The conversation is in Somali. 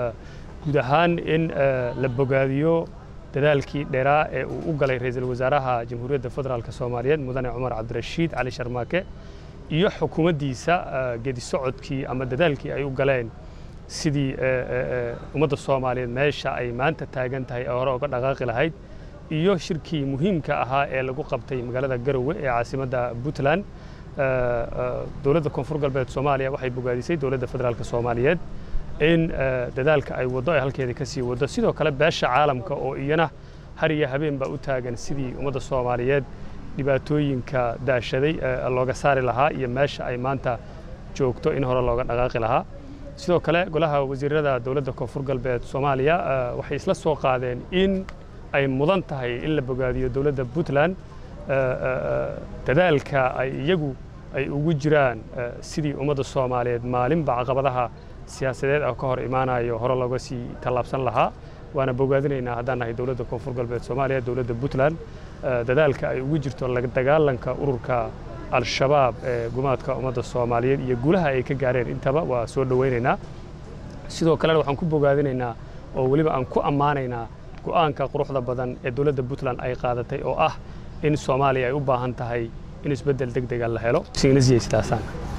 guud ahaan in la bogaadiyo dadaalkii dheeraa ee uu u galay ra'iisul wasaaraha Jamhuuriyadda Federaalka Soomaaliyeed Mudane Cumar Cabdirashiid Cali Sharmaake iyo xukuumaddiisa geedi socodkii ama dadaalkii ay u galeen sidii ummadda Soomaaliyeed meesha ay maanta taagan tahay hore uga dhaqaaqi lahayd iyo shirkii muhiimka ahaa ee lagu qabtay magaalada Garowe ee caasimadda Puntland dowladda Koonfur Galbeed Soomaaliya waxay bogaadisay dowladda Federaalka Soomaaliyeed in dadaalka ay wado ay halkeeda ka sii wado sidoo kale beesha caalamka oo iyana har iyo habeenba u taagan sidii ummadda Soomaaliyeed dhibaatooyinka daashaday looga saari lahaa iyo meesha ay maanta joogto in hore looga dhaqaaqi lahaa sidoo kale golaha wasiirada dowladda Koonfur Galbeed Soomaaliya waxay isla soo qaadeen in ay mudan tahay in la bogaadiyo dowladda Puntland dadaalka ay iyagu ay ugu jiraan sidii ummadda Soomaaliyeed maalinba caqabadaha siyaasadeed oo ka hor imaanayo hore looga sii tallaabsan lahaa waana bogaadinaynaa haddaan nahay dowladda Koonfur Galbeed Soomaaliya dowladda Puntland dadaalka ay ugu jirto la dagaalanka ururka al-shabaab ee gumaadka ummadda Soomaaliyeed iyo guulaha ay ka gaareen intaba waa soo dhaweynaynaa sidoo kale waxaan ku bogaadinaynaa oo waliba aan ku ammaanaynaa go'aanka quruxda badan ee dowladda Puntland ay qaadatay oo ah in Soomaaliya ay u baahan tahay in isbedel degdeg ah la helo.